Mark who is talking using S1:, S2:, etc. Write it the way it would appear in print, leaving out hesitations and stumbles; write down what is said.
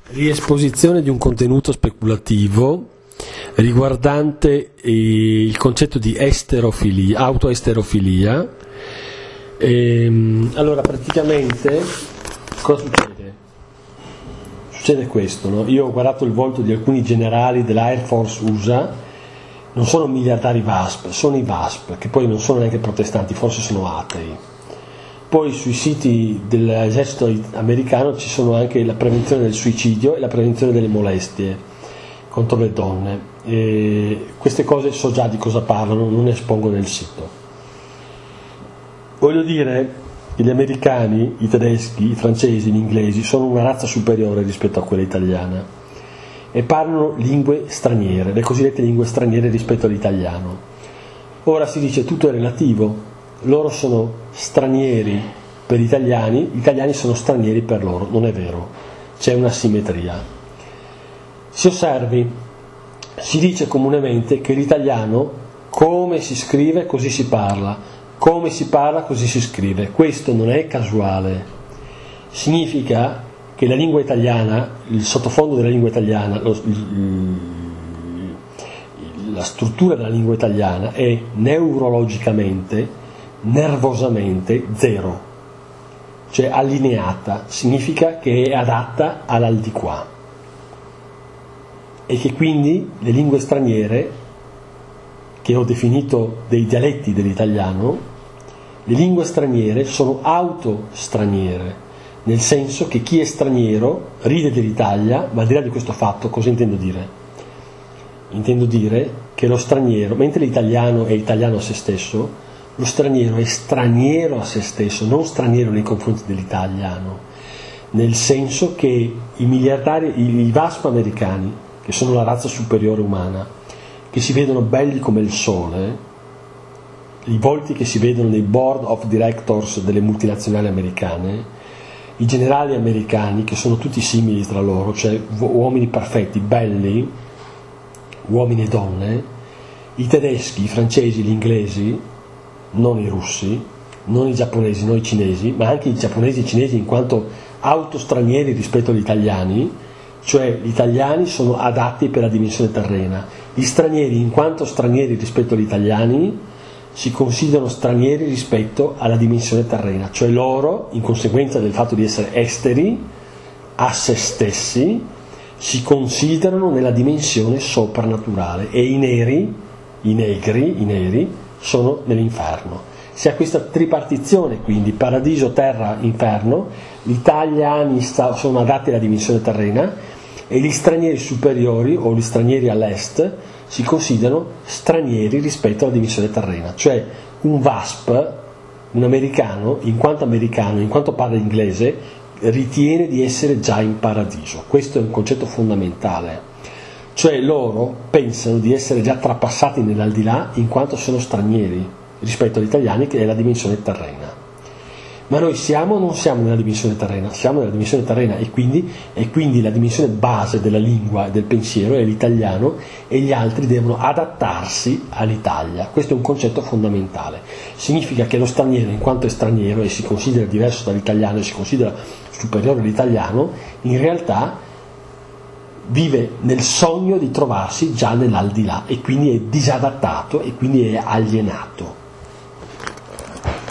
S1: Riesposizione di un contenuto speculativo riguardante il concetto di esterofilia, autoesterofilia. Allora, praticamente, cosa succede? Succede questo, no? Io ho guardato il volto di alcuni generali dell'Air Force USA, non sono miliardari VASP, sono i VASP, che poi non sono neanche protestanti, forse sono atei. Poi sui siti dell'esercito americano ci sono anche la prevenzione del suicidio e la prevenzione delle molestie contro le donne. Queste cose so già di cosa parlano, non ne espongo nel sito. Voglio dire che gli americani, i tedeschi, i francesi, gli inglesi sono una razza superiore rispetto a quella italiana e parlano lingue straniere, le cosiddette lingue straniere rispetto all'italiano. Ora si dice tutto è relativo. Loro sono stranieri per gli italiani sono stranieri per loro, non è vero, c'è una simmetria. Si osservi, si dice comunemente che l'italiano come si scrive così si parla, come si parla così si scrive, questo non è casuale, significa che la lingua italiana, il sottofondo della lingua italiana, la struttura della lingua italiana è neurologicamente, nervosamente zero, cioè allineata, significa che è adatta all'aldilà e che quindi le lingue straniere, che ho definito dei dialetti dell'italiano, le lingue straniere sono autostraniere, nel senso che chi è straniero ride dell'Italia, ma al di là di questo fatto cosa intendo dire? Intendo dire che lo straniero, mentre l'italiano è italiano a se stesso, lo straniero è straniero a se stesso, non straniero nei confronti dell'italiano, nel senso che i VASP americani, che sono la razza superiore umana, che si vedono belli come il sole, i volti che si vedono nei board of directors delle multinazionali americane, i generali americani che sono tutti simili tra loro, cioè uomini perfetti, belli, uomini e donne, i tedeschi, i francesi, gli inglesi, non i russi, non i giapponesi, non i cinesi, ma anche i giapponesi e i cinesi in quanto autostranieri rispetto agli italiani, cioè gli italiani sono adatti per la dimensione terrena, gli stranieri in quanto stranieri rispetto agli italiani si considerano stranieri rispetto alla dimensione terrena, cioè loro, in conseguenza del fatto di essere esteri a se stessi, si considerano nella dimensione soprannaturale e i neri sono nell'inferno. Si ha questa tripartizione, quindi paradiso, terra, inferno, gli italiani sono adatti alla dimensione terrena e gli stranieri superiori o gli stranieri all'est si considerano stranieri rispetto alla dimensione terrena, cioè un VASP, un americano, in quanto parla inglese, ritiene di essere già in paradiso. Questo è un concetto fondamentale. Cioè loro pensano di essere già trapassati nell'aldilà in quanto sono stranieri rispetto agli italiani, che è la dimensione terrena. Ma noi siamo o non siamo nella dimensione terrena? Siamo nella dimensione terrena e quindi la dimensione base della lingua e del pensiero è l'italiano e gli altri devono adattarsi all'Italia. Questo è un concetto fondamentale. Significa che lo straniero, in quanto è straniero e si considera diverso dall'italiano e si considera superiore all'italiano, in realtà vive nel sogno di trovarsi già nell'aldilà e quindi è disadattato e quindi è alienato.